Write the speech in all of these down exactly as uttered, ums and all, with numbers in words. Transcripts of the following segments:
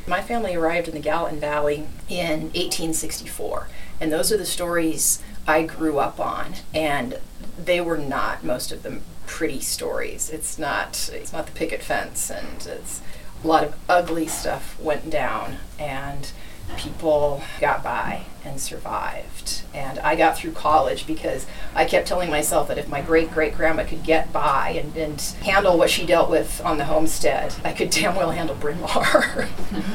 My family arrived in the Gallatin Valley in eighteen sixty-four, and those are the stories I grew up on, and they were not, most of them, pretty stories. It's not, it's not the picket fence, and it's a lot of ugly stuff went down, and people got by and survived. And I got through college because I kept telling myself that if my great-great-grandma could get by and, and handle what she dealt with on the homestead, I could damn well handle Bryn Mawr.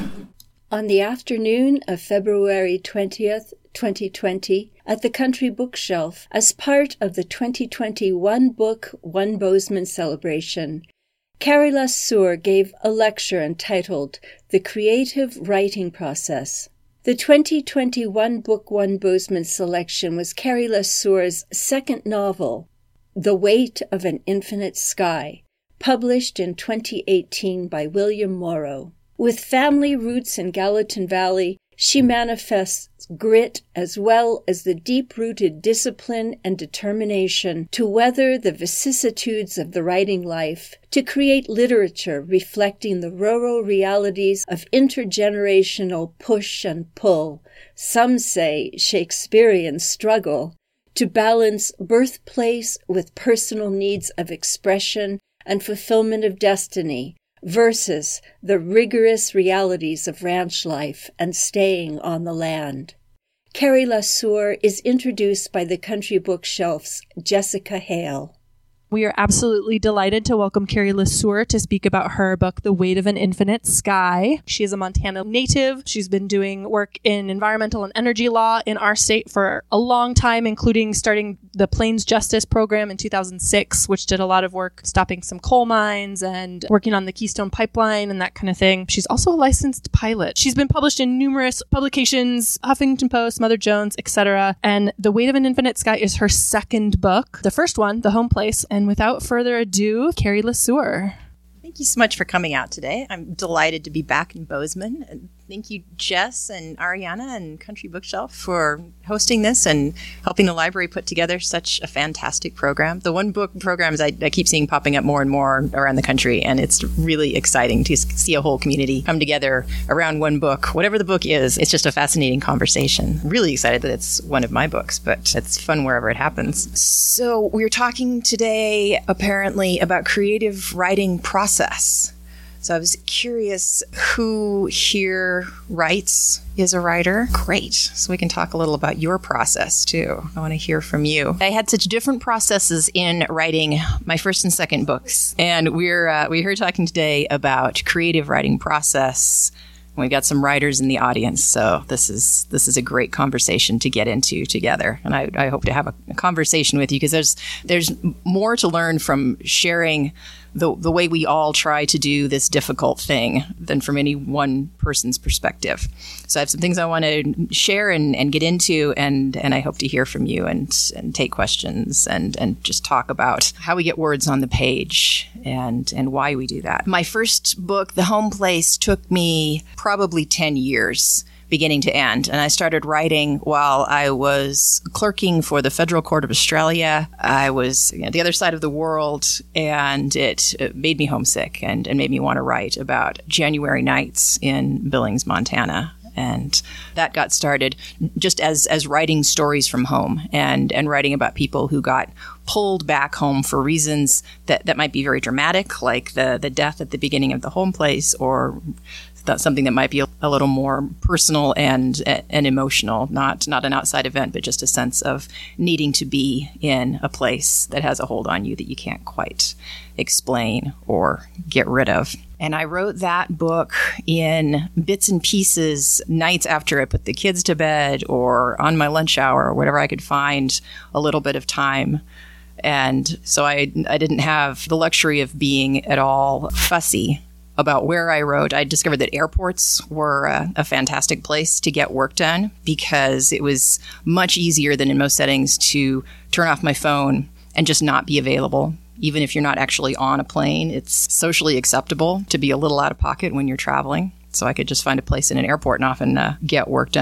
On the afternoon of February twentieth, twenty twenty, at the Country Bookshelf, as part of the twenty twenty One Book, One Bozeman celebration, Carrie Lasure gave a lecture entitled The Creative Writing Process. The twenty twenty One Book, One Bozeman selection was Carrie Lasure's second novel, The Weight of an Infinite Sky, published in twenty eighteen by William Morrow. With family roots in Gallatin Valley, she manifests grit as well as the deep-rooted discipline and determination to weather the vicissitudes of the writing life, to create literature reflecting the rural realities of intergenerational push and pull, some say Shakespearean struggle, to balance birthplace with personal needs of expression and fulfillment of destiny, versus the rigorous realities of ranch life and staying on the land. Carrie Lasure is introduced by the Country Bookshelf's Jessica Hale. We are absolutely delighted to welcome Carrie Lasure to speak about her book, The Weight of an Infinite Sky. She is a Montana native. She's been doing work in environmental and energy law in our state for a long time, including starting the Plains Justice Program in two thousand six, which did a lot of work stopping some coal mines and working on the Keystone Pipeline and that kind of thing. She's also a licensed pilot. She's been published in numerous publications, Huffington Post, Mother Jones, et cetera. And The Weight of an Infinite Sky is her second book. The first one, The Home Place. And without further ado, Carrie Lasure. Thank you so much for coming out today. I'm delighted to be back in Bozeman. And thank you, Jess and Ariana and Country Bookshelf, for hosting this and helping the library put together such a fantastic program. The one book programs I, I keep seeing popping up more and more around the country, and it's really exciting to see a whole community come together around one book. Whatever the book is, it's just a fascinating conversation. I'm really excited that it's one of my books, but it's fun wherever it happens. So we're talking today, apparently, about creative writing process. So I was curious who here writes, is a writer. Great. So we can talk a little about your process too. I want to hear from you. I had such different processes in writing my first and second books. And we're uh, we're here talking today about creative writing process. We've got some writers in the audience, so this is this is a great conversation to get into together. And I, I hope to have a, a conversation with you because there's there's more to learn from sharing the the way we all try to do this difficult thing than from any one person's perspective. So I have some things I want to share and, and get into, and, and I hope to hear from you and, and take questions and, and just talk about how we get words on the page and, and why we do that. My first book, The Home Place, took me probably ten years. Beginning to end. And I started writing while I was clerking for the Federal Court of Australia. I was you know, the other side of the world, and it, it made me homesick and, and made me want to write about January nights in Billings, Montana. And that got started just as as writing stories from home and, and writing about people who got pulled back home for reasons that, that might be very dramatic, like the, the death at the beginning of The Home Place, or that's something that might be a, a little more personal and and emotional, not not an outside event, but just a sense of needing to be in a place that has a hold on you that you can't quite explain or get rid of. And I wrote that book in bits and pieces, nights after I put the kids to bed or on my lunch hour or whatever I could find a little bit of time. And so I I didn't have the luxury of being at all fussy about where I wrote. I discovered that airports were a, a fantastic place to get work done because it was much easier than in most settings to turn off my phone and just not be available. Even if you're not actually on a plane, it's socially acceptable to be a little out of pocket when you're traveling. So I could just find a place in an airport and often uh, get work done.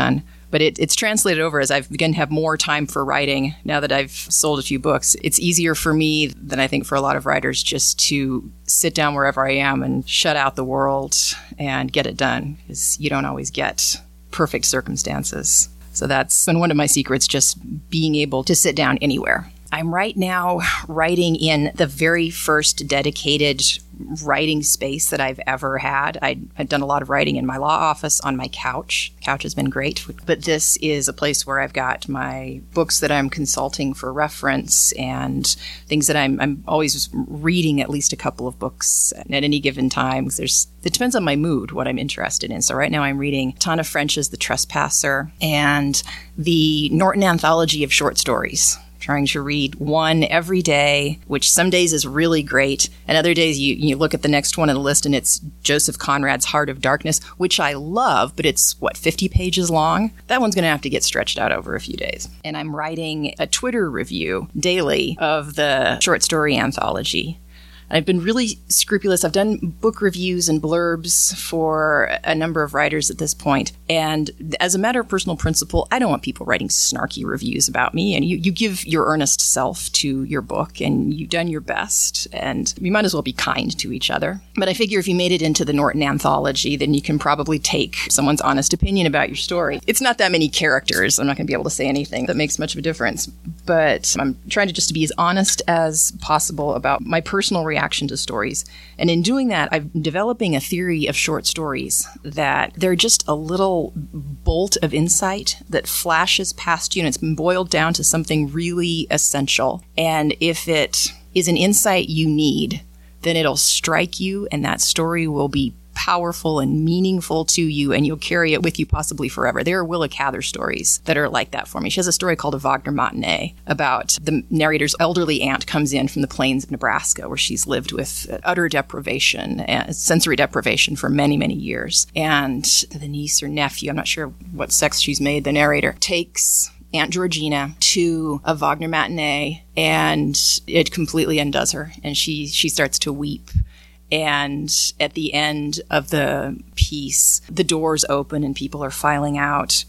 But it, it's translated over as I've begun to have more time for writing now that I've sold a few books. It's easier for me than I think for a lot of writers just to sit down wherever I am and shut out the world and get it done, because you don't always get perfect circumstances. So that's been one of my secrets, just being able to sit down anywhere. I'm right now writing in the very first dedicated writing space that I've ever had. I'd, I'd done a lot of writing in my law office on my couch. Couch has been great, but this is a place where I've got my books that I'm consulting for reference and things that I'm, I'm always reading at least a couple of books at any given time. There's, it depends on my mood, what I'm interested in. So right now I'm reading Tana French's The Trespasser and the Norton Anthology of Short Stories. Trying to read one every day, which some days is really great. And other days you, you look at the next one on the list and it's Joseph Conrad's Heart of Darkness, which I love, but it's, what, fifty pages long? That one's going to have to get stretched out over a few days. And I'm writing a Twitter review daily of the short story anthology. I've been really scrupulous. I've done book reviews and blurbs for a number of writers at this point. And as a matter of personal principle, I don't want people writing snarky reviews about me. And you, you give your earnest self to your book and you've done your best. And you might as well be kind to each other. But I figure if you made it into the Norton Anthology, then you can probably take someone's honest opinion about your story. It's not that many characters. I'm not going to be able to say anything that makes much of a difference. But I'm trying to just to be as honest as possible about my personal reaction reaction to stories. And in doing that, I'm developing a theory of short stories that they're just a little bolt of insight that flashes past you, and it's been boiled down to something really essential. And if it is an insight you need, then it'll strike you, and that story will be powerful and meaningful to you, and you'll carry it with you possibly forever. There are Willa Cather stories that are like that for me. She has a story called A Wagner Matinee about the narrator's elderly aunt comes in from the plains of Nebraska, where she's lived with utter deprivation, and sensory deprivation for many, many years. And the niece or nephew, I'm not sure what sex she's made, the narrator, takes Aunt Georgina to a Wagner matinee, and it completely undoes her, and she she starts to weep. And at the end of the piece, the doors open and people are filing out,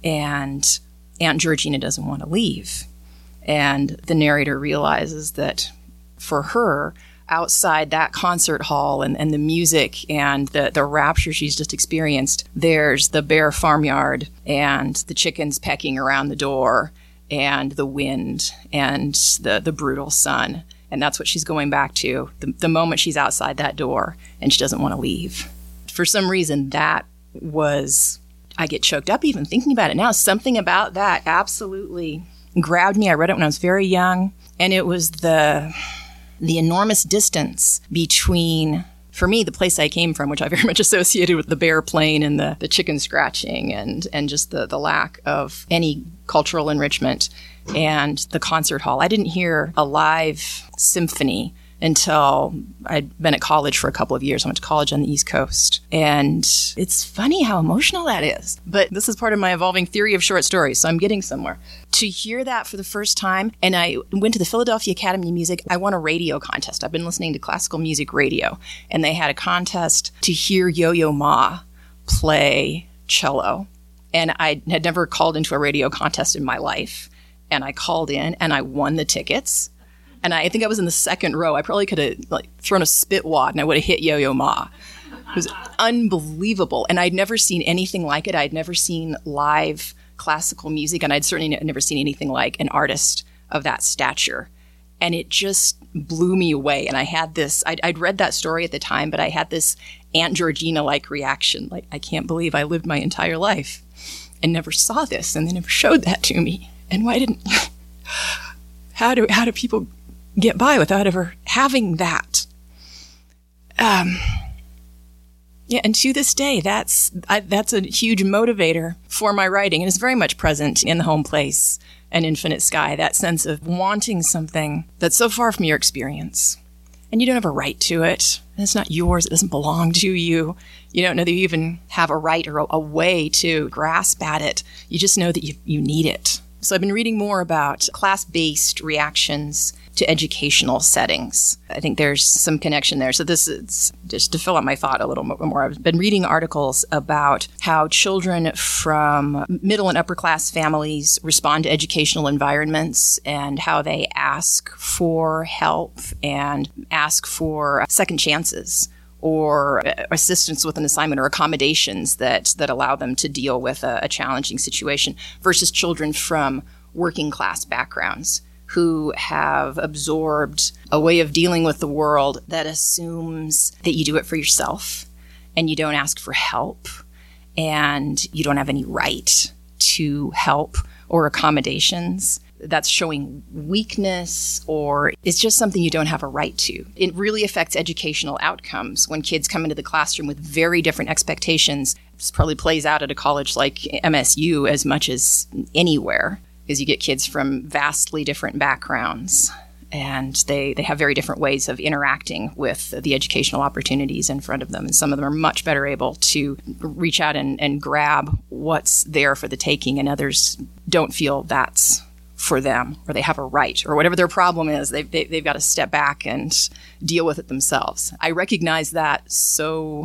and Aunt Georgina doesn't want to leave. And the narrator realizes that for her, outside that concert hall and, and the music and the, the rapture she's just experienced, there's the bare farmyard and the chickens pecking around the door and the wind and the, the brutal sun. And that's what she's going back to, the, the moment she's outside that door and she doesn't want to leave. For some reason, that was, I get choked up even thinking about it now. Something about that absolutely grabbed me. I read it when I was very young, and it was the the enormous distance between, for me, the place I came from, which I very much associated with the bare plain and the, the chicken scratching and, and just the, the lack of any cultural enrichment, and the concert hall. I didn't hear a live symphony until I'd been at college for a couple of years. I went to college on the East Coast. And it's funny how emotional that is. But this is part of my evolving theory of short stories, so I'm getting somewhere. To hear that for the first time, and I went to the Philadelphia Academy of Music. I won a radio contest. I've been listening to classical music radio, and they had a contest to hear Yo-Yo Ma play cello. And I had never called into a radio contest in my life. And I called in, and I won the tickets. And I think I was in the second row. I probably could have like thrown a spit wad, and I would have hit Yo-Yo Ma. It was unbelievable. And I'd never seen anything like it. I'd never seen live classical music, and I'd certainly never seen anything like an artist of that stature. And it just blew me away. And I had this, I'd, I'd read that story at the time, but I had this Aunt Georgina-like reaction. Like, I can't believe I lived my entire life and never saw this, and they never showed that to me. And why didn't, how do, how do people get by without ever having that? Um, yeah, and to this day, that's I, that's a huge motivator for my writing, and it's very much present in The Home Place and Infinite Sky, that sense of wanting something that's so far from your experience, and you don't have a right to it, and it's not yours, it doesn't belong to you. You don't know that you even have a right or a, a way to grasp at it. You just know that you, you need it. So I've been reading more about class-based reactions to educational settings. I think there's some connection there. So this is just to fill out my thought a little more. I've been reading articles about how children from middle and upper class families respond to educational environments and how they ask for help and ask for second chances or assistance with an assignment or accommodations that, that allow them to deal with a, a challenging situation versus children from working class backgrounds who have absorbed a way of dealing with the world that assumes that you do it for yourself and you don't ask for help and you don't have any right to help or accommodations. That's showing weakness or it's just something you don't have a right to. It really affects educational outcomes when kids come into the classroom with very different expectations. This probably plays out at a college like M S U as much as anywhere, because you get kids from vastly different backgrounds and they, they have very different ways of interacting with the educational opportunities in front of them. And some of them are much better able to reach out and, and grab what's there for the taking, and others don't feel that's for them, or they have a right, or whatever their problem is, they've, they, they've got to step back and deal with it themselves. I recognize that so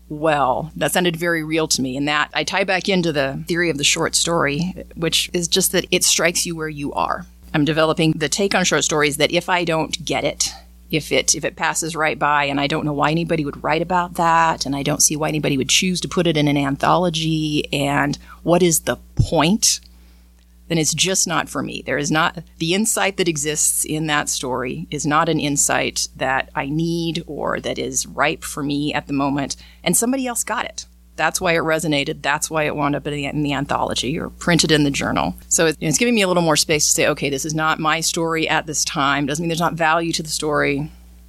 well. That sounded very real to me, and that I tie back into the theory of the short story, which is just that it strikes you where you are. I'm developing the take on short stories that if I don't get it, if it if it passes right by, and I don't know why anybody would write about that, and I don't see why anybody would choose to put it in an anthology, and what is the point, then it's just not for me. There is not, the insight that exists in that story is not an insight that I need or that is ripe for me at the moment, and somebody else got it. That's why it resonated. That's why it wound up in the, in the anthology or printed in the journal. So it, it's giving me a little more space to say, okay, this is not my story at this time. Doesn't mean there's not value to the story.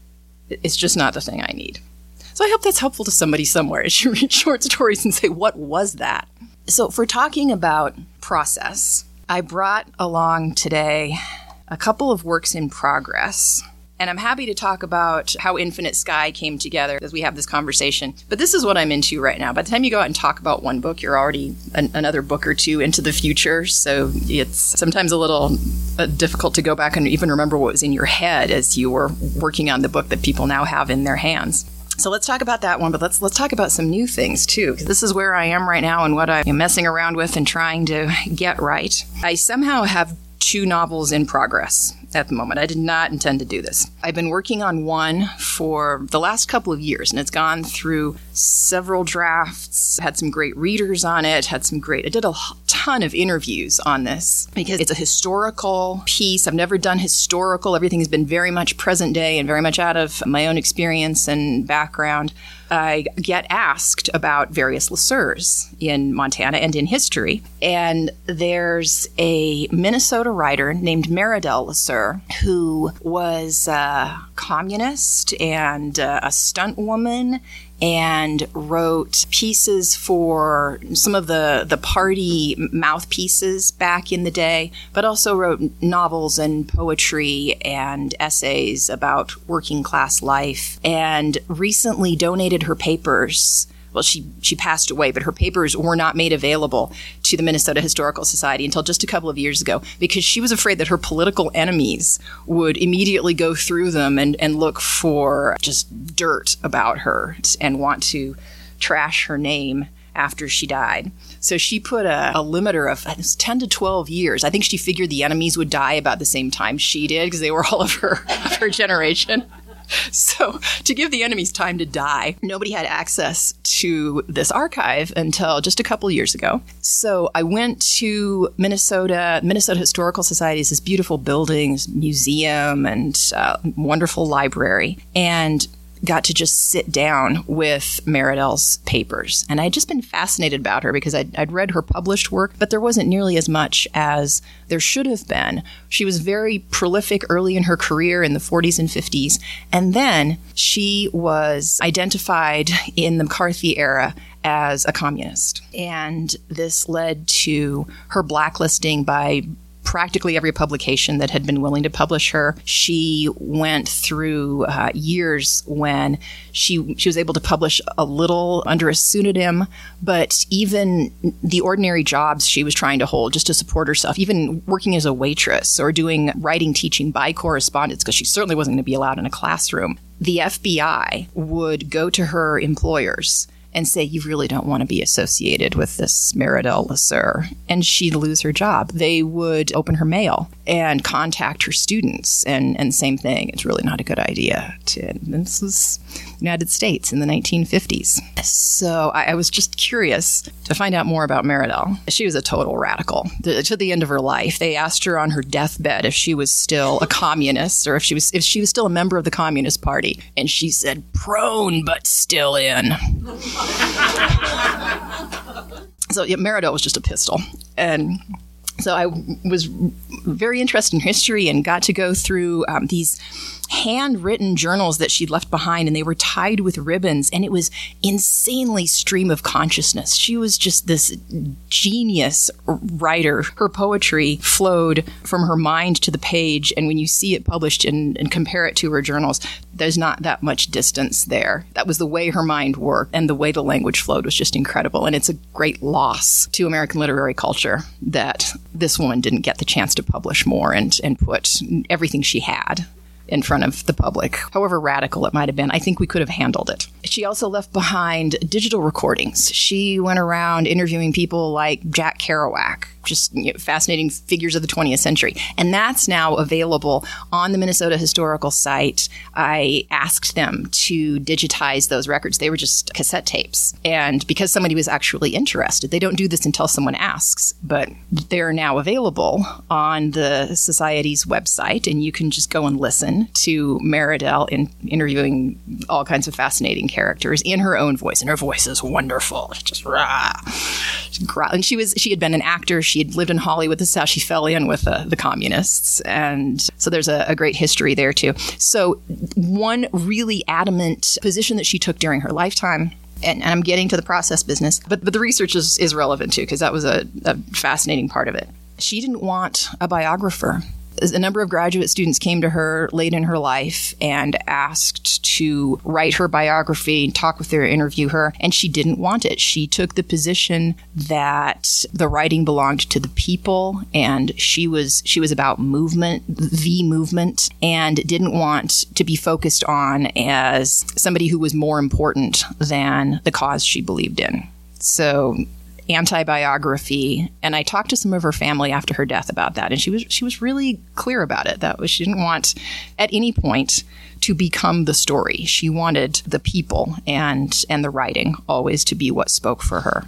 It's just not the thing I need. So I hope that's helpful to somebody somewhere as you read short stories and say, what was that? So if we're talking about process, I brought along today a couple of works in progress, and I'm happy to talk about how Infinite Sky came together as we have this conversation. But this is what I'm into right now. By the time you go out and talk about one book, you're already an, another book or two into the future, so it's sometimes a little uh, difficult to go back and even remember what was in your head as you were working on the book that people now have in their hands. So let's talk about that one, but let's let's talk about some new things too, because this is where I am right now and what I am messing around with and trying to get right. I somehow have two novels in progress at the moment. I did not intend to do this. I've been working on one for the last couple of years, and it's gone through several drafts, had some great readers on it, had some great, I did a ton of interviews on this because it's a historical piece. I've never done historical. Everything has been very much present day and very much out of my own experience and background. I get asked about various LeSueurs in Montana and in history. And there's a Minnesota writer named Meridel LeSueur who was a communist and a stunt woman and wrote pieces for some of the, the party mouthpieces back in the day, but also wrote novels and poetry and essays about working class life, and recently donated her papers. Well, she, she passed away, but her papers were not made available to the Minnesota Historical Society until just a couple of years ago because she was afraid that her political enemies would immediately go through them and, and look for just dirt about her and want to trash her name after she died. So she put a, a limiter of it was ten to twelve years. I think she figured the enemies would die about the same time she did because they were all of her, of her generation. So to give the enemies time to die, nobody had access to this archive until just a couple years ago. So I went to Minnesota. Minnesota Historical Society is this beautiful building, museum, and uh, wonderful library, and got to just sit down with Meridel's papers. And I'd just been fascinated about her because I'd, I'd read her published work, but there wasn't nearly as much as there should have been. She was very prolific early in her career in the forties and fifties. And then she was identified in the McCarthy era as a communist. And this led to her blacklisting by practically every publication that had been willing to publish her. She went through uh, years when she she was able to publish a little under a pseudonym, but even the ordinary jobs she was trying to hold just to support herself, even working as a waitress or doing writing teaching by correspondence, because she certainly wasn't going to be allowed in a classroom, the F B I would go to her employers and say, you really don't want to be associated with this Meridel Lasser. And she'd lose her job. They would open her mail and contact her students. And, and same thing, it's really not a good idea. To, and this was United States in the nineteen fifties. So I, I was just curious to find out more about Meridel. She was a total radical. The, to the end of her life, they asked her on her deathbed if she was still a communist or if she was if she was still a member of the Communist Party. And she said, prone but still in. So yeah, Meridel was just a pistol. And so I was very interested in history and got to go through um, these handwritten journals that she'd left behind, and they were tied with ribbons, and it was insanely stream of consciousness. She was just this genius writer. Her poetry flowed from her mind to the page, and when you see it published and, and compare it to her journals, there's not that much distance there. That was the way her mind worked, and the way the language flowed was just incredible, and it's a great loss to American literary culture that this woman didn't get the chance to publish more and, and put everything she had in front of the public. However radical it might have been, I think we could have handled it. She also left behind digital recordings. She went around interviewing people like Jack Kerouac, just you know, fascinating figures of the twentieth century. And that's now available on the Minnesota Historical Site. I asked them to digitize those records. They were just cassette tapes. And because somebody was actually interested, they don't do this until someone asks, but they're now available on the Society's website, and you can just go and listen to Meridel in interviewing all kinds of fascinating characters in her own voice. And her voice is wonderful. It's just rah. And she was she had been an actor. She had lived in Hollywood. This is how she fell in with uh, the communists. And so there's a, a great history there, too. So one really adamant position that she took during her lifetime, and, and I'm getting to the process business, but, but the research is, is relevant, too, because that was a, a fascinating part of it. She didn't want a biographer. A number of graduate students came to her late in her life and asked to write her biography, talk with her, interview her, and she didn't want it. She took the position that the writing belonged to the people, and she was she was about movement, the movement, and didn't want to be focused on as somebody who was more important than the cause she believed in. So anti-biography, and I talked to some of her family after her death about that, and she was she was really clear about it. That was she didn't want at any point to become the story. She wanted the people and and the writing always to be what spoke for her.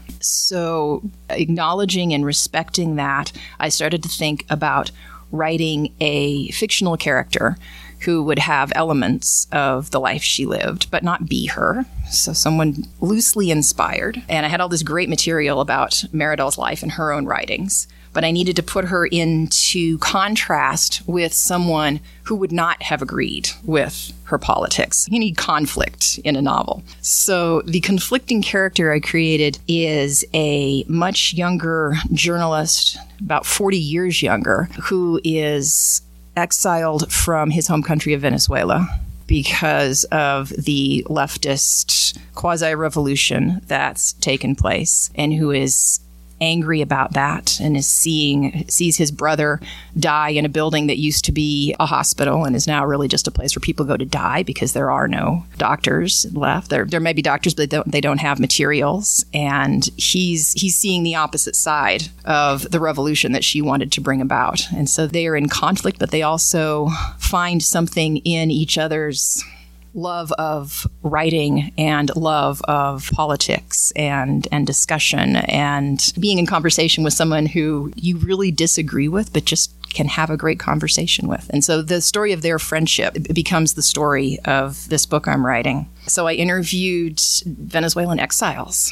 So acknowledging and respecting that, I started to think about writing a fictional character who would have elements of the life she lived, but not be her. So someone loosely inspired. And I had all this great material about Meridel's life in her own writings, but I needed to put her into contrast with someone who would not have agreed with her politics. You need conflict in a novel. So the conflicting character I created is a much younger journalist, about forty years younger, who is exiled from his home country of Venezuela because of the leftist quasi-revolution that's taken place, and who is angry about that and is seeing sees his brother die in a building that used to be a hospital and is now really just a place where people go to die because there are no doctors left. There there may be doctors, but they don't, they don't have materials. And he's he's seeing the opposite side of the revolution that she wanted to bring about. And so they are in conflict, but they also find something in each other's love of writing and love of politics and and discussion and being in conversation with someone who you really disagree with, but just can have a great conversation with. And so the story of their friendship becomes the story of this book I'm writing. So I interviewed Venezuelan exiles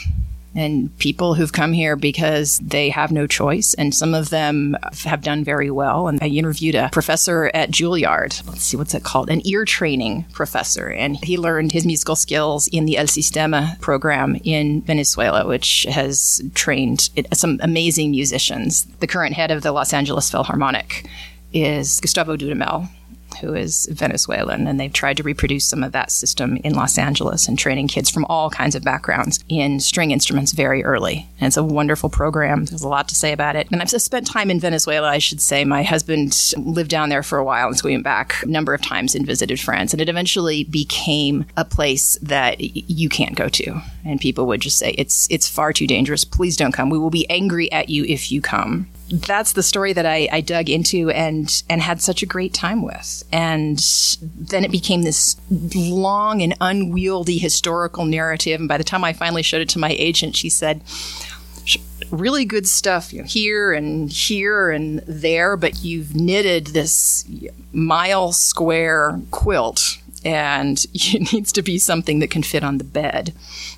and people who've come here because they have no choice. And some of them have done very well. And I interviewed a professor at Juilliard. Let's see, what's it called? An ear training professor. And he learned his musical skills in the El Sistema program in Venezuela, which has trained some amazing musicians. The current head of the Los Angeles Philharmonic is Gustavo Dudamel, who is Venezuelan, and they've tried to reproduce some of that system in Los Angeles and training kids from all kinds of backgrounds in string instruments very early. And it's a wonderful program. There's a lot to say about it. And I've spent time in Venezuela, I should say. My husband lived down there for a while, and so we went back a number of times and visited friends. And it eventually became a place that you can't go to. And people would just say, it's it's far too dangerous. Please don't come. We will be angry at you if you come. That's the story that I, I dug into and and had such a great time with. And then it became this long and unwieldy historical narrative. And by the time I finally showed it to my agent, she said, really good stuff, you know, here and here and there, but you've knitted this mile square quilt, and it needs to be something that can fit on the bed.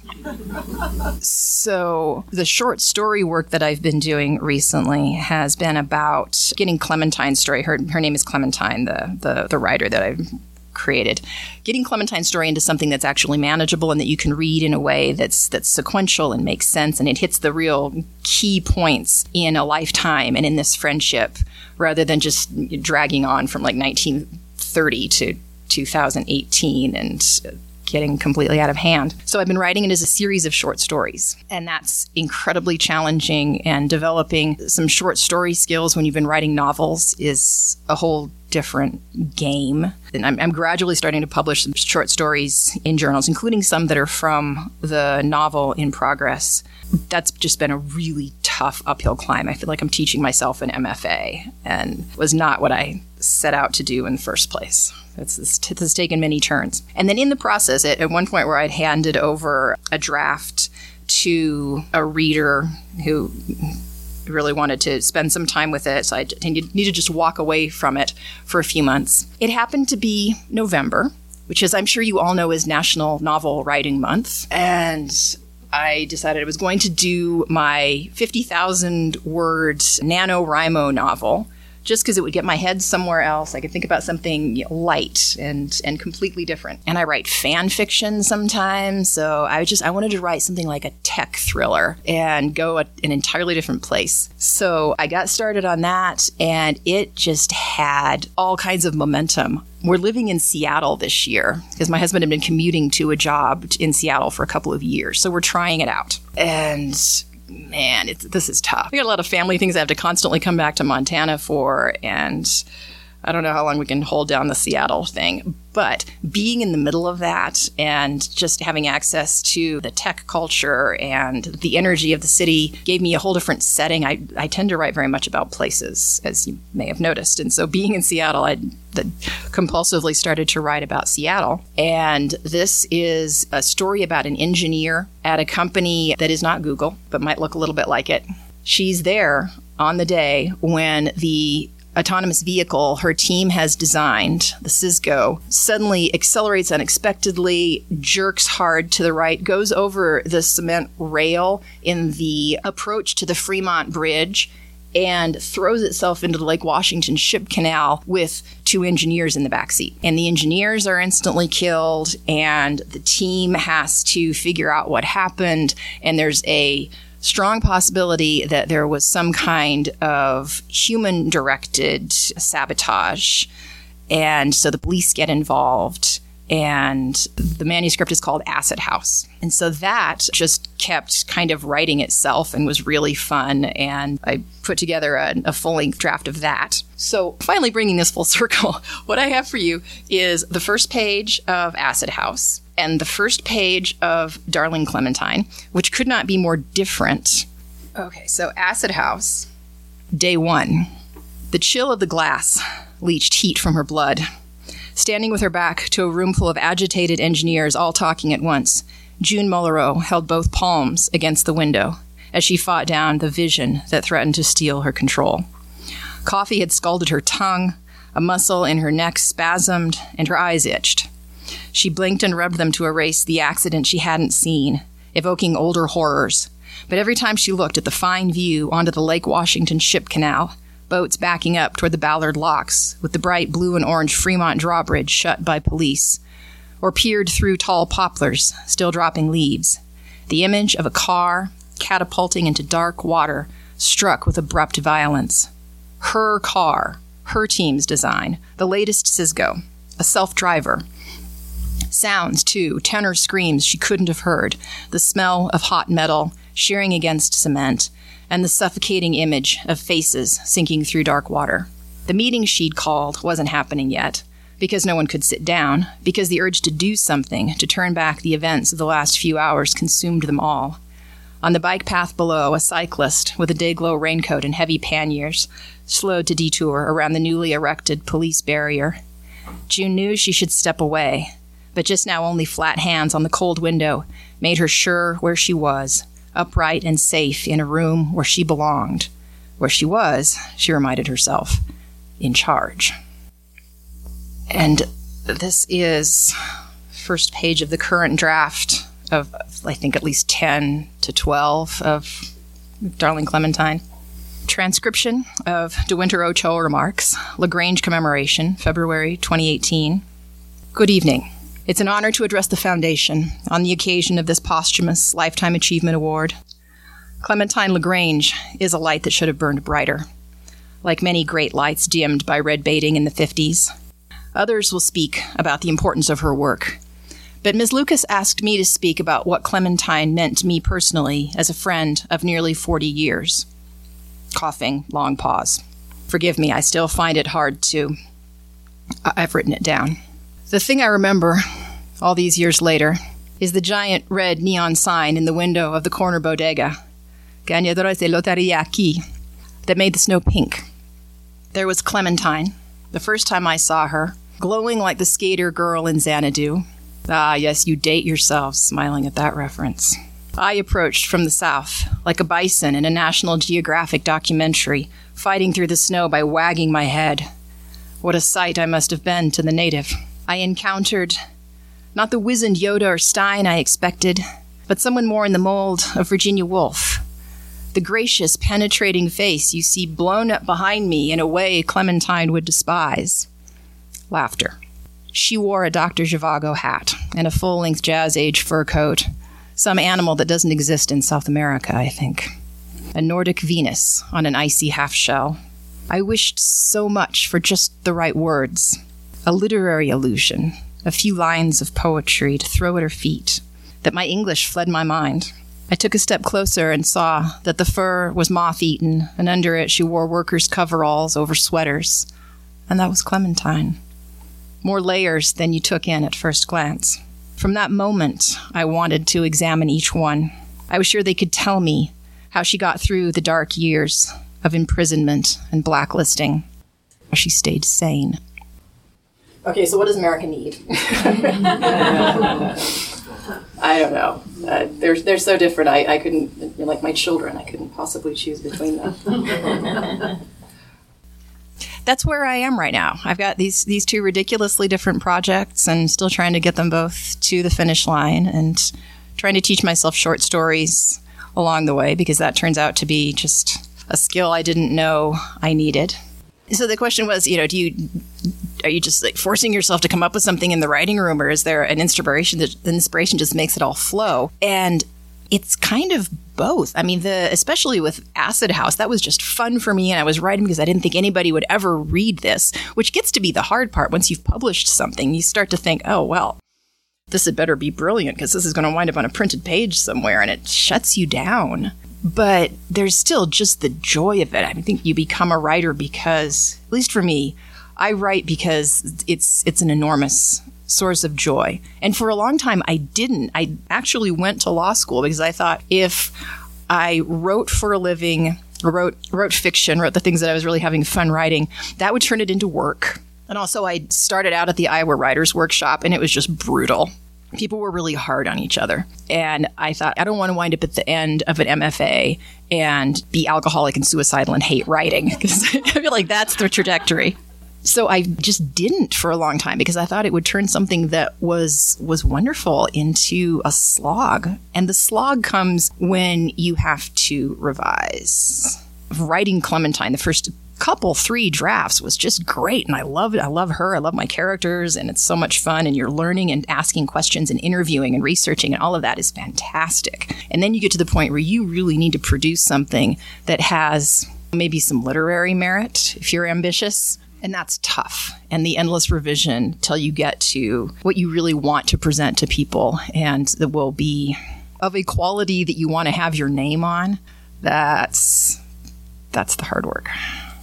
So the short story work that I've been doing recently has been about getting Clementine's story. Her her name is Clementine, the the, the writer that I've created. Getting Clementine's story into something that's actually manageable and that you can read in a way that's that's sequential and makes sense, and it hits the real key points in a lifetime and in this friendship, rather than just dragging on from like nineteen thirty to two thousand eighteen and getting completely out of hand. So I've been writing it as a series of short stories, and that's incredibly challenging, and developing some short story skills when you've been writing novels is a whole different game. And I'm, I'm gradually starting to publish some short stories in journals, including some that are from the novel in progress. That's just been a really tough uphill climb. I feel like I'm teaching myself an M F A, and was not what I set out to do in the first place. It's, it's, it's taken many turns. And then in the process, at, at one point where I'd handed over a draft to a reader who really wanted to spend some time with it, so I needed to just walk away from it for a few months. It happened to be November, which is, I'm sure you all know, is National Novel Writing Month. And I decided I was going to do my fifty thousand word NaNoWriMo novel, just because it would get my head somewhere else. I could think about something, you know, light and and completely different. And I write fan fiction sometimes, so I just I wanted to write something like a tech thriller and go a, an entirely different place. So I got started on that, and it just had all kinds of momentum. We're living in Seattle this year because my husband had been commuting to a job in Seattle for a couple of years, so we're trying it out. And man, it's, this is tough. I got a lot of family things I have to constantly come back to Montana for, and I don't know how long we can hold down the Seattle thing. But being in the middle of that and just having access to the tech culture and the energy of the city gave me a whole different setting. I, I tend to write very much about places, as you may have noticed. And so being in Seattle, I compulsively started to write about Seattle. And this is a story about an engineer at a company that is not Google, but might look a little bit like it. She's there on the day when the autonomous vehicle her team has designed, the Cisco, suddenly accelerates unexpectedly, jerks hard to the right, goes over the cement rail in the approach to the Fremont Bridge, and throws itself into the Lake Washington Ship Canal with two engineers in the backseat. And the engineers are instantly killed, and the team has to figure out what happened, and there's a strong possibility that there was some kind of human-directed sabotage. And so the police get involved, and the manuscript is called Acid House. And so that just kept kind of writing itself and was really fun. And I put together a, a full-length draft of that. So finally bringing this full circle, what I have for you is the first page of Acid House and the first page of Darling Clementine, which could not be more different. Okay, so Acid House, day one. The chill of the glass leached heat from her blood. Standing with her back to a room full of agitated engineers all talking at once, June Mullereau held both palms against the window as she fought down the vision that threatened to steal her control. Coffee had scalded her tongue, a muscle in her neck spasmed, and her eyes itched. She blinked and rubbed them to erase the accident she hadn't seen, evoking older horrors, But every time she looked at the fine view onto the Lake Washington Ship Canal, boats backing up toward the Ballard Locks with the bright blue and orange Fremont drawbridge shut by police, or peered through tall poplars still dropping leaves, the image of a car catapulting into dark water struck with abrupt violence. Her car, her team's design, the latest Cisco, a self-driver. Sounds, too, tenor screams she couldn't have heard, the smell of hot metal shearing against cement, and the suffocating image of faces sinking through dark water. The meeting she'd called wasn't happening yet, because no one could sit down, because the urge to do something, to turn back the events of the last few hours consumed them all. On the bike path below, a cyclist with a day-glow raincoat and heavy panniers slowed to detour around the newly erected police barrier. June knew she should step away, but just now only flat hands on the cold window made her sure where she was, upright and safe in a room where she belonged. Where she was, she reminded herself, in charge. And this is first page of the current draft of, I think, at least ten to twelve of Darling Clementine. Transcription of De Winter Ochoa remarks, LaGrange commemoration, February twenty eighteen. Good evening. It's an honor to address the Foundation on the occasion of this posthumous Lifetime Achievement Award. Clementine LaGrange is a light that should have burned brighter, like many great lights dimmed by red baiting in the fifties. Others will speak about the importance of her work. But Miz Lucas asked me to speak about what Clementine meant to me personally as a friend of nearly forty years. Coughing, long pause. Forgive me, I still find it hard to... I- I've written it down. The thing I remember, all these years later, is the giant red neon sign in the window of the corner bodega, Ganadores de Loteria Aquí, that made the snow pink. There was Clementine, the first time I saw her, glowing like the skater girl in Xanadu. Ah, yes, you date yourselves, smiling at that reference. I approached from the south, like a bison in a National Geographic documentary, fighting through the snow by wagging my head. What a sight I must have been to the native. I encountered not the wizened Yoda or Stein I expected, but someone more in the mold of Virginia Woolf. The gracious, penetrating face you see blown up behind me in a way Clementine would despise. Laughter. She wore a Doctor Zhivago hat and a full-length jazz-age fur coat, some animal that doesn't exist in South America, I think. A Nordic Venus on an icy half-shell. I wished so much for just the right words. A literary allusion, a few lines of poetry to throw at her feet, that my English fled my mind. I took a step closer and saw that the fur was moth-eaten, and under it she wore workers' coveralls over sweaters. And that was Clementine. More layers than you took in at first glance. From that moment, I wanted to examine each one. I was sure they could tell me how she got through the dark years of imprisonment and blacklisting, how she stayed sane. Okay, so what does America need? I don't know. Uh, they're they're so different. I, I couldn't, like my children, I couldn't possibly choose between them. That's where I am right now. I've got these these two ridiculously different projects and still trying to get them both to the finish line and trying to teach myself short stories along the way, because that turns out to be just a skill I didn't know I needed. So the question was, you know, do you are you just like forcing yourself to come up with something in the writing room, or is there an inspiration that the inspiration just makes it all flow? And it's kind of both. I mean, the especially with Acid House, that was just fun for me, and I was writing because I didn't think anybody would ever read this, which gets to be the hard part. Once you've published something, you start to think, oh, well, this had better be brilliant because this is going to wind up on a printed page somewhere, and it shuts you down. But there's still just the joy of it. I think you become a writer because, at least for me, I write because it's it's an enormous source of joy. And for a long time, I didn't. I actually went to law school because I thought if I wrote for a living, wrote wrote fiction, wrote the things that I was really having fun writing, that would turn it into work. And also, I started out at the Iowa Writers Workshop, and it was just brutal. People were really hard on each other. And I thought, I don't want to wind up at the end of an M F A and be alcoholic and suicidal and hate writing, because I feel like that's the trajectory. So I just didn't for a long time because I thought it would turn something that was was wonderful into a slog. And the slog comes when you have to revise. Writing Clementine, the first couple, three drafts was just great. And I love it. I love her. I love my characters. And it's so much fun. And you're learning and asking questions and interviewing and researching. And all of that is fantastic. And then you get to the point where you really need to produce something that has maybe some literary merit if you're ambitious. And that's tough. And the endless revision till you get to what you really want to present to people and that will be of a quality that you want to have your name on. That's that's the hard work.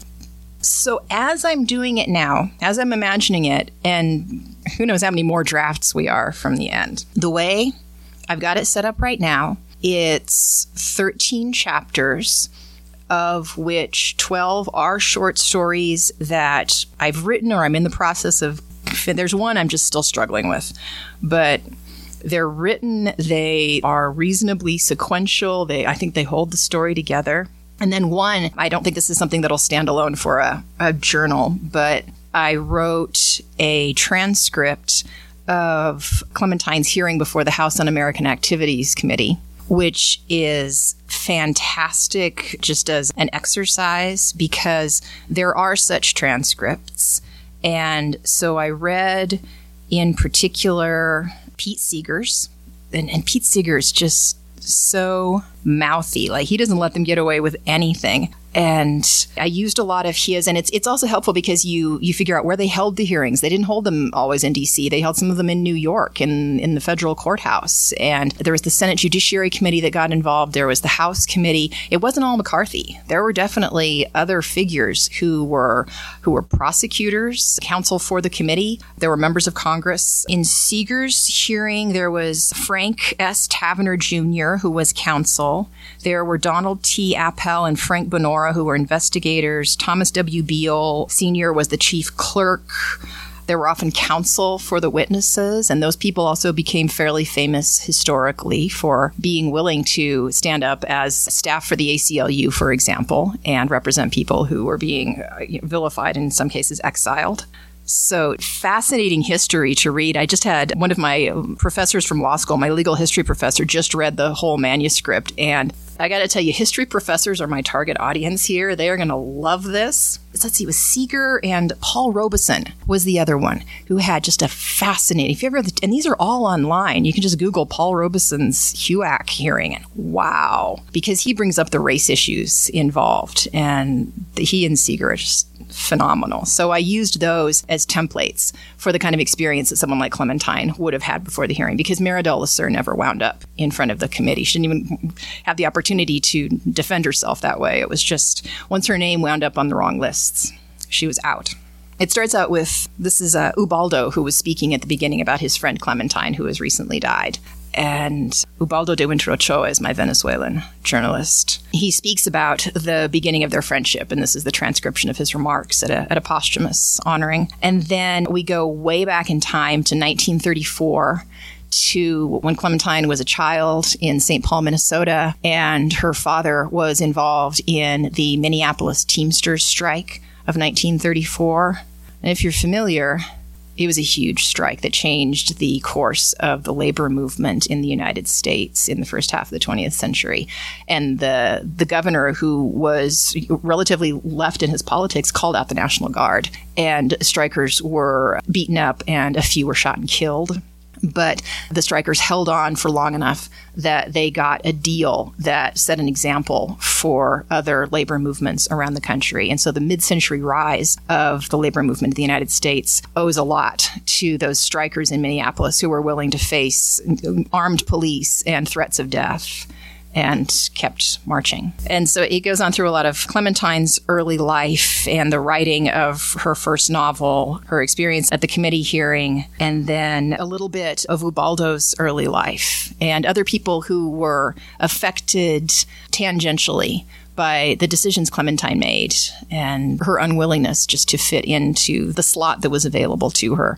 So as I'm doing it now, as I'm imagining it, and who knows how many more drafts we are from the end, the way I've got it set up right now, it's thirteen chapters, of which twelve are short stories that I've written or I'm in the process of. There's one I'm just still struggling with, but they're written. They are reasonably sequential. They, I think they hold the story together. And then one, I don't think this is something that'll stand alone for a, a journal, but I wrote a transcript of Clementine's hearing before the House Un-American Activities Committee, which is fantastic just as an exercise because there are such transcripts. And so I read in particular Pete Seeger's, and, and Pete Seeger's just so mouthy. Like, he doesn't let them get away with anything. And I used a lot of his, and it's it's also helpful because you you figure out where they held the hearings. They didn't hold them always in D C. They held some of them in New York in, in the federal courthouse. And there was the Senate Judiciary Committee that got involved. There was the House Committee. It wasn't all McCarthy. There were definitely other figures who were who were prosecutors, counsel for the committee. There were members of Congress. In Seeger's hearing, there was Frank S. Tavener Junior, who was counsel. There were Donald T. Appel and Frank Bonora, who were investigators. Thomas W. Beale Senior was the chief clerk. There were often counsel for the witnesses, and those people also became fairly famous historically for being willing to stand up as staff for the A C L U, for example, and represent people who were being uh, vilified, in some cases exiled. So fascinating history to read. I just had one of my professors from law school, my legal history professor, just read the whole manuscript. And I got to tell you, history professors are my target audience here. They are going to love this. Let's see, it was Seeger and Paul Robeson was the other one who had just a fascinating, if you ever, and these are all online. You can just Google Paul Robeson's H U A C hearing and wow, because he brings up the race issues involved, and he and Seeger are just phenomenal. So I used those as templates for the kind of experience that someone like Clementine would have had before the hearing, because Meridel Lasser never wound up in front of the committee. She didn't even have the opportunity to defend herself that way. It was just, once her name wound up on the wrong lists, she was out. It starts out with, this is uh, Ubaldo, who was speaking at the beginning about his friend Clementine, who has recently died. And Ubaldo de Winter Ochoa is my Venezuelan journalist. He speaks about the beginning of their friendship, and this is the transcription of his remarks at a, at a posthumous honoring. And then we go way back in time to nineteen thirty-four, to when Clementine was a child in Saint Paul, Minnesota, and her father was involved in the Minneapolis Teamsters strike of nineteen thirty-four. And if you're familiar, it was a huge strike that changed the course of the labor movement in the United States in the first half of the twentieth century. And the the governor, who was relatively left in his politics, called out the National Guard. And strikers were beaten up, and a few were shot and killed. But the strikers held on for long enough that they got a deal that set an example for other labor movements around the country. And so the mid-century rise of the labor movement in the United States owes a lot to those strikers in Minneapolis who were willing to face armed police and threats of death, and kept marching. And so it goes on through a lot of Clementine's early life and the writing of her first novel, her experience at the committee hearing, and then a little bit of Ubaldo's early life and other people who were affected tangentially by the decisions Clementine made and her unwillingness just to fit into the slot that was available to her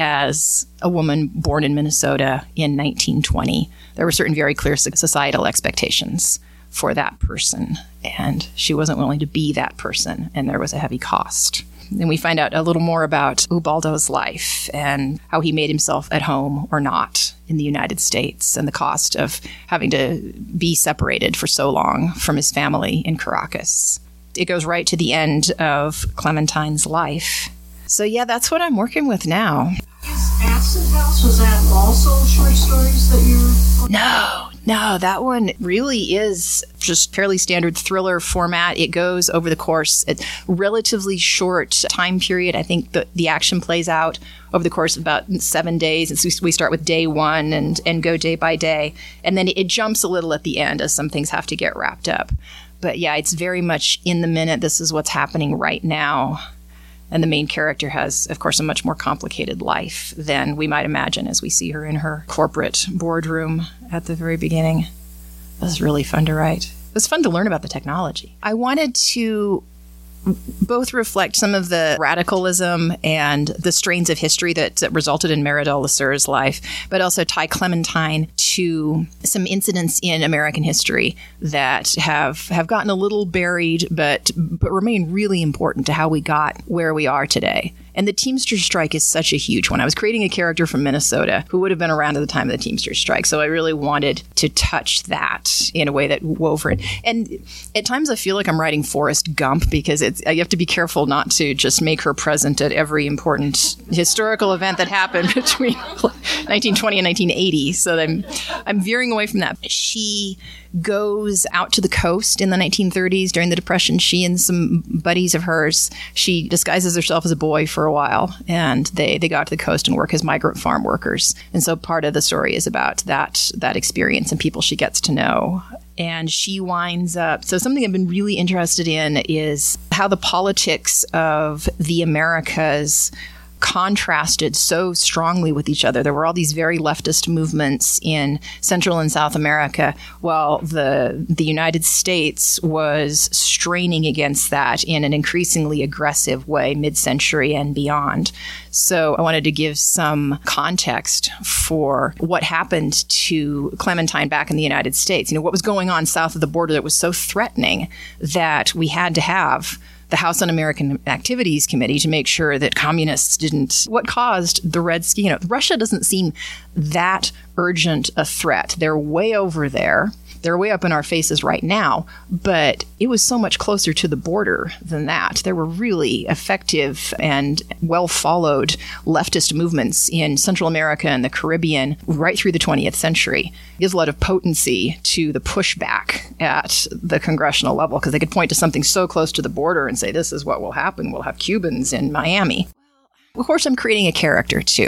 as a woman born in Minnesota in nineteen twenty. There were certain very clear societal expectations for that person, and she wasn't willing to be that person, and there was a heavy cost And we find out a little more about Ubaldo's life and how he made himself at home or not in the United States, and the cost of having to be separated for so long from his family in Caracas. It goes right to the end of Clementine's life. So yeah, that's what I'm working with now. Is Acid House, was that also short stories that you're... No, no, that one really is just fairly standard thriller format. It goes over the course, a relatively short time period. I think the, the action plays out over the course of about seven days. And so we start with day one and, and go day by day. And then it jumps a little at the end as some things have to get wrapped up. But yeah, it's very much in the minute. This is what's happening right now. And the main character has, of course, a much more complicated life than we might imagine as we see her in her corporate boardroom at the very beginning. It was really fun to write. It was fun to learn about the technology. I wanted to both reflect some of the radicalism and the strains of history that, that resulted in Meridel Lesur's life, but also tie Clementine to some incidents in American history that have, have gotten a little buried, but but remain really important to how we got where we are today. And the Teamsters strike is such a huge one. I was creating a character from Minnesota who would have been around at the time of the Teamsters strike. So I really wanted to touch that in a way that wove her in. And at times I feel like I'm writing Forrest Gump, because it's, you have to be careful not to just make her present at every important historical event that happened between nineteen twenty and nineteen eighty. So I'm, I'm veering away from that. She goes out to the coast in the nineteen thirties during the Depression. She and some buddies of hers, she disguises herself as a boy for a while, and they, they go out to the coast and work as migrant farm workers. And so part of the story is about that, that experience and people she gets to know. And she winds up, so something I've been really interested in is how the politics of the Americas contrasted so strongly with each other. There were all these very leftist movements in Central and South America, while the the United States was straining against that in an increasingly aggressive way mid-century and beyond. So I wanted to give some context for what happened to Clementine back in the United States. You know, what was going on south of the border that was so threatening that we had to have the House Un-American Activities Committee to make sure that communists didn't, what caused the Red Scare. You know, Russia doesn't seem that urgent a threat. They're way over there. They're way up in our faces right now, but it was so much closer to the border than that. There were really effective and well-followed leftist movements in Central America and the Caribbean right through the twentieth century. It gives a lot of potency to the pushback at the congressional level, because they could point to something so close to the border and say, this is what will happen. We'll have Cubans in Miami. Of course, I'm creating a character, too.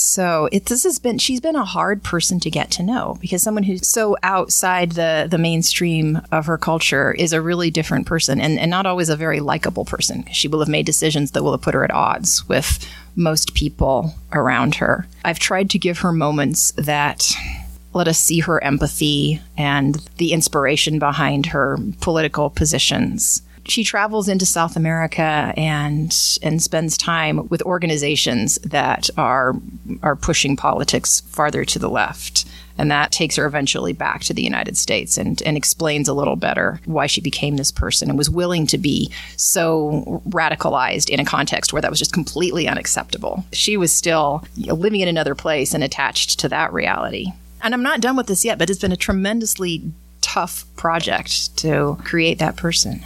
So it, this has been, she's been a hard person to get to know, because someone who's so outside the, the mainstream of her culture is a really different person, and, and not always a very likable person. She will have made decisions that will have put her at odds with most people around her. I've tried to give her moments that let us see her empathy and the inspiration behind her political positions. She travels into South America and and spends time with organizations that are are pushing politics farther to the left. And that takes her eventually back to the United States and, and explains a little better why she became this person and was willing to be so radicalized in a context where that was just completely unacceptable. She was still, you know, living in another place and attached to that reality. And I'm not done with this yet, but it's been a tremendously tough project to create that person.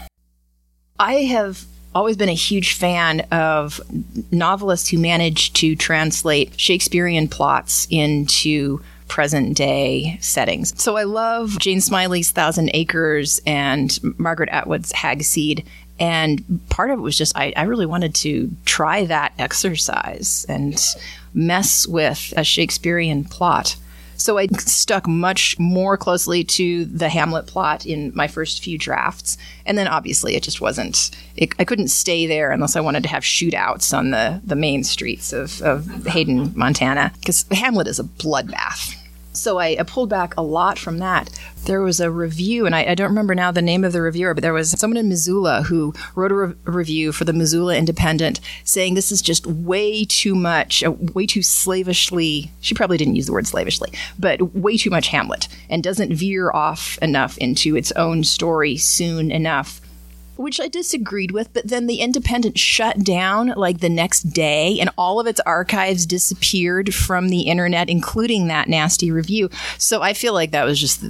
I have always been a huge fan of novelists who manage to translate Shakespearean plots into present day settings. So I love Jane Smiley's Thousand Acres and Margaret Atwood's Hagseed. And part of it was just, I, I really wanted to try that exercise and mess with a Shakespearean plot. So I stuck much more closely to the Hamlet plot in my first few drafts. And then obviously it just wasn't, it, I couldn't stay there unless I wanted to have shootouts on the, the main streets of, of Hayden, Montana, because Hamlet is a bloodbath. So I, I pulled back a lot from that. There was a review, and I, I don't remember now the name of the reviewer, but there was someone in Missoula who wrote a, re- a review for the Missoula Independent saying this is just way too much, uh, way too slavishly, she probably didn't use the word slavishly, but way too much Hamlet, and doesn't veer off enough into its own story soon enough. Which I disagreed with, but then the Independent shut down like the next day, and all of its archives disappeared from the internet, including that nasty review. So I feel like that was just the,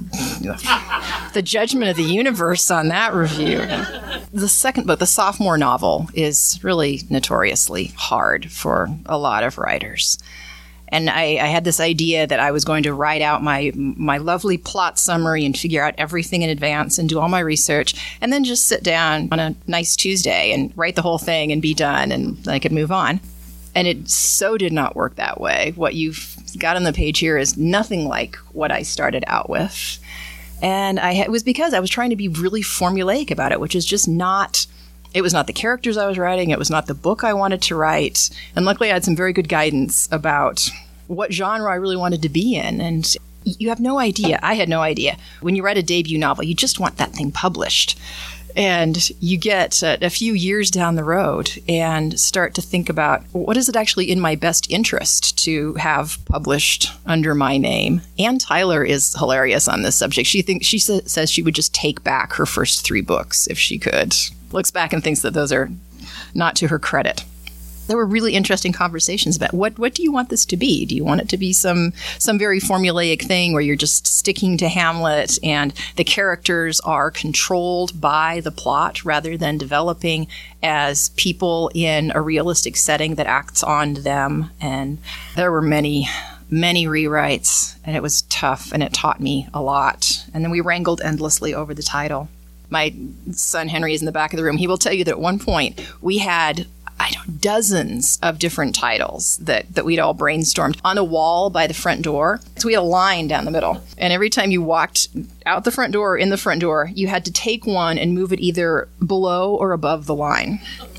the judgment of the universe on that review. The second book, the sophomore novel, is really notoriously hard for a lot of writers. And I, I had this idea that I was going to write out my my lovely plot summary and figure out everything in advance and do all my research, and then just sit down on a nice Tuesday and write the whole thing and be done, and I could move on. And it so did not work that way. What you've got on the page here is nothing like what I started out with. And I it was because I was trying to be really formulaic about it, which is just not... It was not the characters I was writing. It was not the book I wanted to write. And luckily, I had some very good guidance about what genre I really wanted to be in. And you have no idea. I had no idea. When you write a debut novel, you just want that thing published. And you get a, a few years down the road and start to think about, what is it actually in my best interest to have published under my name? Ann Tyler is hilarious on this subject. She thinks she sa- says she would just take back her first three books if she could. Looks back and thinks that those are not to her credit. There were really interesting conversations about what what do you want this to be? Do you want it to be some some very formulaic thing where you're just sticking to Hamlet and the characters are controlled by the plot rather than developing as people in a realistic setting that acts on them? And there were many, many rewrites, and it was tough, and it taught me a lot. And then we wrangled endlessly over the title. My son Henry is in the back of the room. He will tell you that at one point we had, I don't know, dozens of different titles that, that we'd all brainstormed on a wall by the front door. So we had a line down the middle. And every time you walked out the front door or in the front door, you had to take one and move it either below or above the line.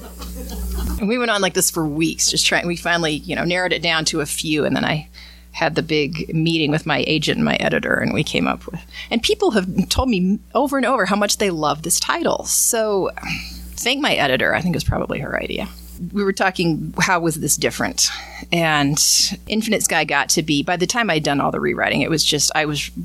And we went on like this for weeks, just trying. We finally, you know, narrowed it down to a few, and then I had the big meeting with my agent and my editor, and we came up with... And people have told me over and over how much they love this title. So thank my editor. I think it was probably her idea. We were talking, how was this different? And Infinite Sky got to be, by the time I'd done all the rewriting, it was just, I was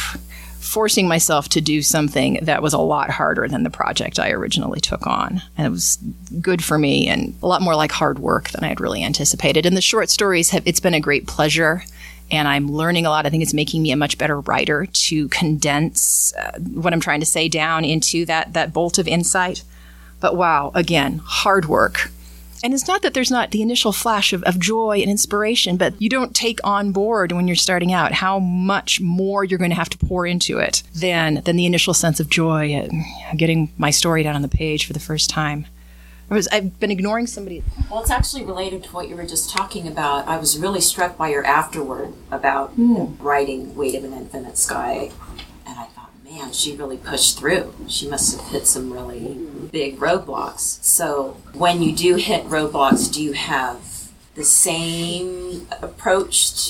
forcing myself to do something that was a lot harder than the project I originally took on. And it was good for me and a lot more like hard work than I had really anticipated. And the short stories, have it's been a great pleasure. And I'm learning a lot. I think it's making me a much better writer to condense uh, what I'm trying to say down into that that bolt of insight. But wow, again, hard work. And it's not that there's not the initial flash of, of joy and inspiration, but you don't take on board when you're starting out how much more you're going to have to pour into it than, than the initial sense of joy at getting my story down on the page for the first time. I was, I've been ignoring somebody. Well, it's actually related to what you were just talking about. I was really struck by your afterword about mm. writing Weight of an Infinite Sky. And I thought, man, she really pushed through. She must have hit some really big roadblocks. So when you do hit roadblocks, do you have the same approach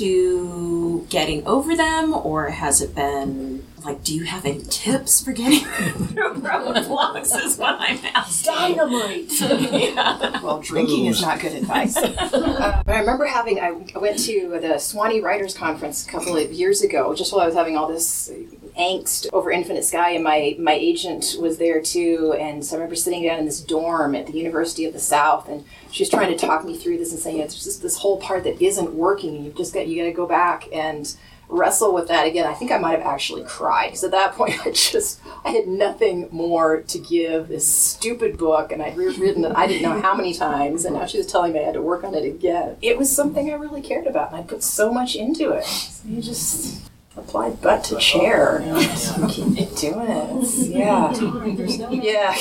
to getting over them? Or has it been, like, do you have any tips for getting through roadblocks is what I'm asking. Dynamite! Yeah. Well, drinking is not good advice. uh, but I remember having, I went to the Swanee Writers Conference a couple of years ago, just while I was having all this angst over Infinite Sky, and my, my agent was there too, and so I remember sitting down in this dorm at the University of the South, and she was trying to talk me through this and saying, it's just this whole part that isn't working, and you've just got, you got to go back and wrestle with that again. I think I might have actually cried, because at that point I just, I had nothing more to give this stupid book, and I'd rewritten it I didn't know how many times, and now she was telling me I had to work on it again. It was something I really cared about, and I put so much into it. So you just apply butt to chair. Keep doing it. Yeah. Yeah.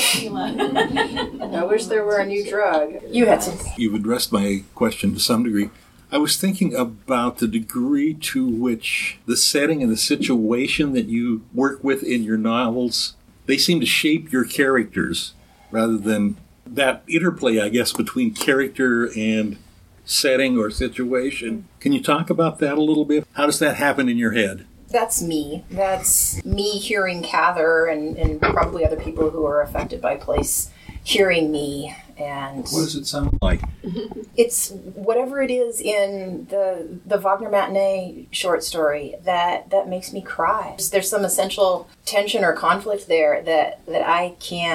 I wish there were a new drug. You had something. You've addressed my question to some degree. I was thinking about the degree to which the setting and the situation that you work with in your novels, they seem to shape your characters rather than that interplay, I guess, between character and setting or situation. Can you talk about that a little bit? How does that happen in your head? That's me. That's me hearing Cather and, and probably other people who are affected by place hearing me. And what does it sound like? It's whatever it is in the the Wagner Matinee short story that, that makes me cry. There's some essential tension or conflict there that, that I can't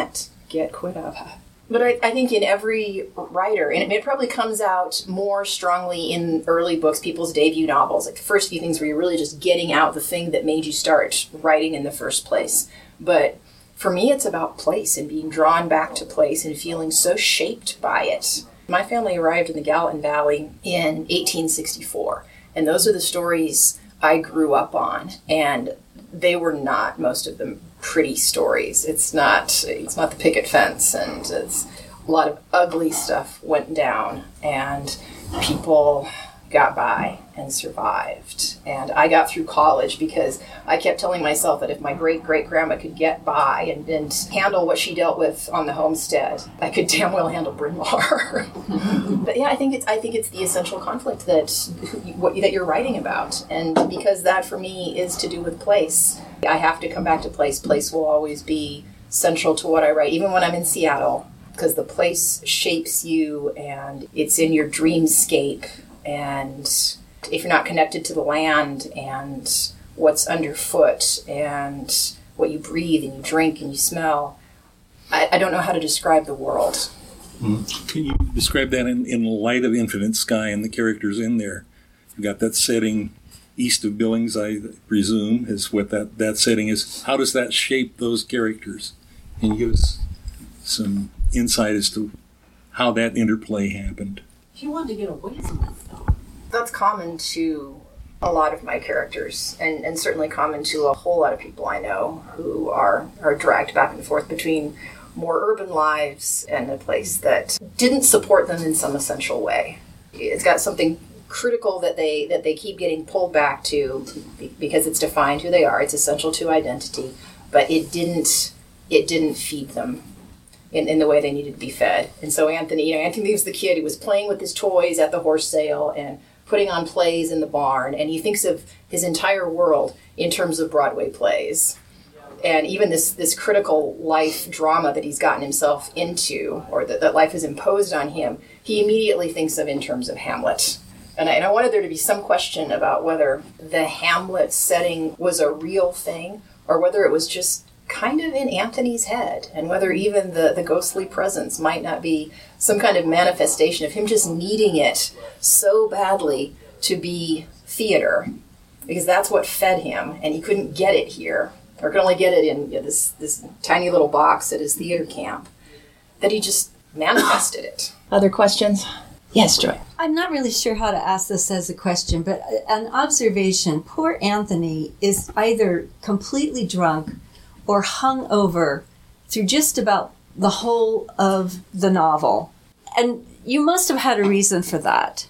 get quit of. But I, I think in every writer, and it probably comes out more strongly in early books, people's debut novels, like the first few things where you're really just getting out the thing that made you start writing in the first place. But for me, it's about place and being drawn back to place and feeling so shaped by it. My family arrived in the Gallatin Valley in eighteen sixty-four, and those are the stories I grew up on, and they were not, most of them, pretty stories. It's not it's not the picket fence, and it's a lot of ugly stuff went down, and people got by and survived. And I got through college because I kept telling myself that if my great-great-grandma could get by and, and handle what she dealt with on the homestead, I could damn well handle Bryn Mawr. But yeah, I think it's I think it's the essential conflict that what, that you're writing about. And because that for me is to do with place, I have to come back to place. Place will always be central to what I write, even when I'm in Seattle, because the place shapes you and it's in your dreamscape. And if you're not connected to the land and what's underfoot and what you breathe and you drink and you smell, I, I don't know how to describe the world. Mm. Can you describe that in, in light of Infinite Sky and the characters in there? You've got that setting east of Billings, I presume, is what that, that setting is. How does that shape those characters? Can you give us some insight as to how that interplay happened? She wanted to get away from it, though. That's common to a lot of my characters, and, and certainly common to a whole lot of people I know who are, are dragged back and forth between more urban lives and a place that didn't support them in some essential way. It's got something critical that they that they keep getting pulled back to because it's defined who they are. It's essential to identity, but it didn't it didn't feed them in, in the way they needed to be fed. And so Anthony, you know, Anthony was the kid who was playing with his toys at the horse sale and putting on plays in the barn, and he thinks of his entire world in terms of Broadway plays. And even this this critical life drama that he's gotten himself into, or that, that life has imposed on him, he immediately thinks of in terms of Hamlet. And I, and I wanted there to be some question about whether the Hamlet setting was a real thing, or whether it was just kind of in Anthony's head, and whether even the, the ghostly presence might not be some kind of manifestation of him just needing it so badly to be theater, because that's what fed him, and he couldn't get it here, or could only get it in you know, this, this tiny little box at his theater camp, that he just manifested it. Other questions? Yes, Joy. I'm not really sure how to ask this as a question, but an observation. Poor Anthony is either completely drunk or hung over through just about the whole of the novel. And you must have had a reason for that.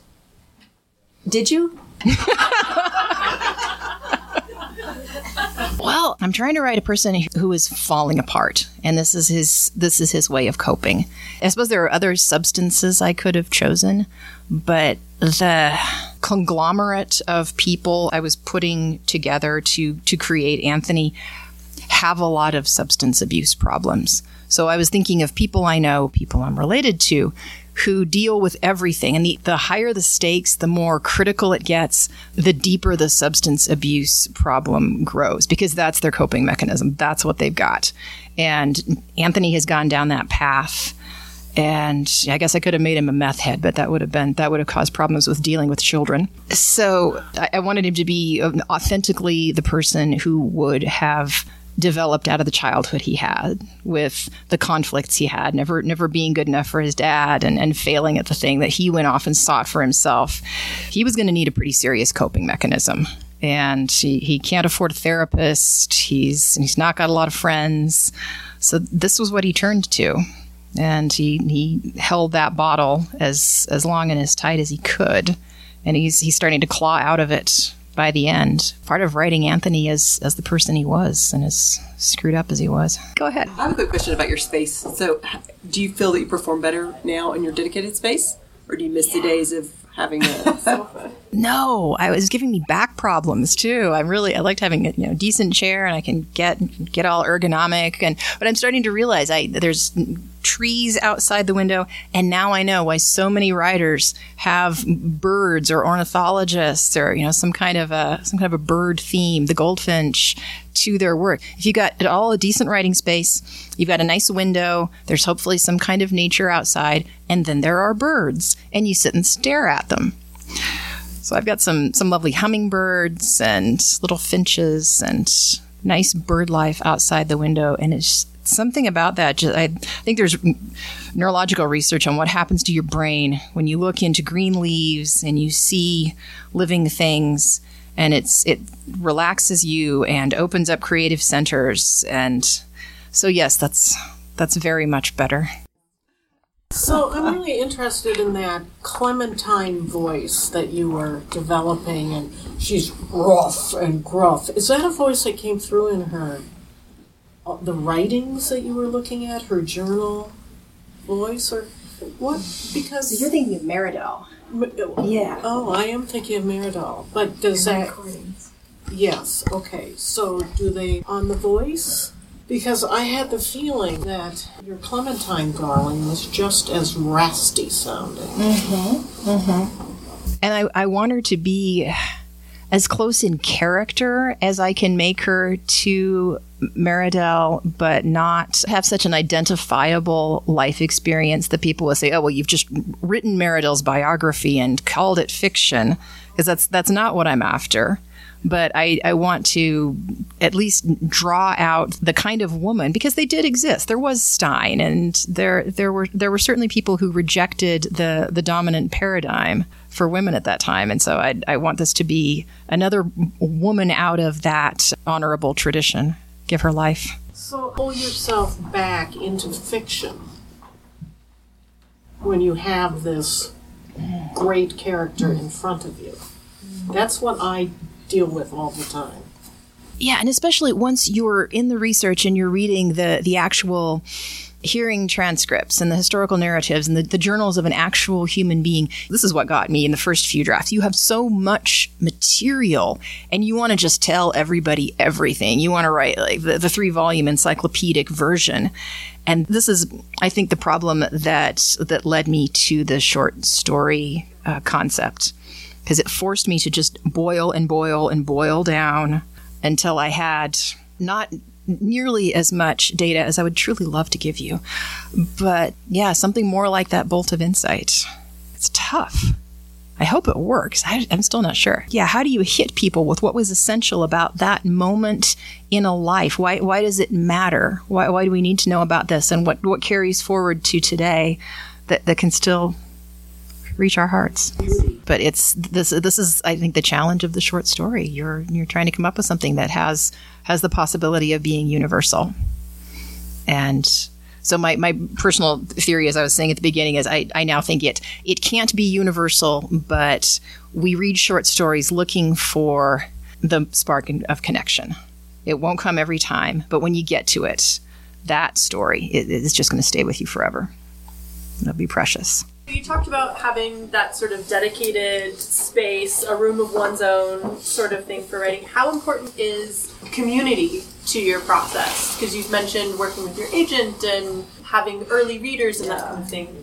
Did you? Well, I'm trying to write a person who is falling apart, and this is his this is his way of coping. I suppose there are other substances I could have chosen, but the conglomerate of people I was putting together to to create Anthony have a lot of substance abuse problems. So I was thinking of people I know, people I'm related to, who deal with everything. And the, the higher the stakes, the more critical it gets, the deeper the substance abuse problem grows, because that's their coping mechanism. That's what they've got. And Anthony has gone down that path. And I guess I could have made him a meth head, but that would have been that would have caused problems with dealing with children. So I, I wanted him to be authentically the person who would have developed out of the childhood he had, with the conflicts he had, never never being good enough for his dad and, and failing at the thing that he went off and sought for himself. He was going to need a pretty serious coping mechanism. And he, he can't afford a therapist. He's he's not got a lot of friends. So this was what he turned to. And he he held that bottle as as long and as tight as he could. And he's he's starting to claw out of it by the end. Part of writing Anthony as as the person he was, and as screwed up as he was. Go ahead. I have a quick question about your space. So do you feel that you perform better now in your dedicated space? Or do you miss the days of having a sofa? No, I was giving me back problems too. I'm really, I liked having a you know decent chair, and I can get get all ergonomic. And but I'm starting to realize I there's trees outside the window, and now I know why so many writers have birds or ornithologists or you know some kind of a some kind of a bird theme, the goldfinch, to their work. If you got at all a decent writing space, you've got a nice window, there's hopefully some kind of nature outside, and then there are birds, and you sit and stare at them. So I've got some some lovely hummingbirds and little finches and nice bird life outside the window, and it's something about that. Just, I think there's neurological research on what happens to your brain when you look into green leaves and you see living things, and it's it relaxes you and opens up creative centers. And so yes, that's that's very much better. So I'm really interested in that Clementine voice that you were developing, and she's rough and gruff. Is that a voice that came through in her, uh, the writings that you were looking at, her journal voice, or what? Because So you're thinking of Meridol. yeah. Oh, I am thinking of Meridol, but does that? Yes. Okay. So do they on the voice? Because I had the feeling that your Clementine darling was just as raspy sounding. Mm-hmm. Mm-hmm. And I, I want her to be as close in character as I can make her to Meridol, but not have such an identifiable life experience that people will say, oh, well, you've just written Meridol's biography and called it fiction, because that's, that's not what I'm after. But I, I want to at least draw out the kind of woman, because they did exist. There was Stein, and there there were there were certainly people who rejected the the dominant paradigm for women at that time. And so I I want this to be another woman out of that honorable tradition. Give her life. So pull yourself back into fiction when you have this great character in front of you. That's what I deal with all the time. Yeah, and especially once you're in the research and you're reading the the actual hearing transcripts and the historical narratives and the, the journals of an actual human being. This is what got me in the first few drafts. You have so much material, and you want to just tell everybody everything. You want to write like the, the three-volume encyclopedic version. And this is, I think, the problem that that led me to the short story uh, concept, because it forced me to just boil and boil and boil down until I had not nearly as much data as I would truly love to give you. But yeah, something more like that bolt of insight. It's tough. I hope it works. I, I'm still not sure. Yeah, how do you hit people with what was essential about that moment in a life? Why why does it matter? Why why do we need to know about this? And what, what carries forward to today that, that can still reach our hearts? But it's this this is, I think, the challenge of the short story. You're you're trying to come up with something that has has the possibility of being universal. And so my, my personal theory, as I was saying at the beginning, is I, I now think it it can't be universal, but we read short stories looking for the spark of connection. It won't come every time, but when you get to it, that story it, it's just going to stay with you forever. It'll be precious. You talked about having that sort of dedicated space, a room of one's own sort of thing for writing. How important is community to your process? Because you've mentioned working with your agent and having early readers and that kind of thing.